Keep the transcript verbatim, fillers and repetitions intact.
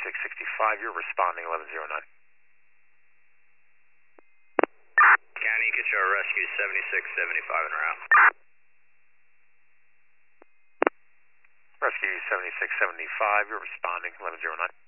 seventy-six sixty-five, you're responding eleven oh nine. County Control Rescue seventy-six seventy-five en route. Rescue seventy-six seventy-five, you're responding eleven oh nine.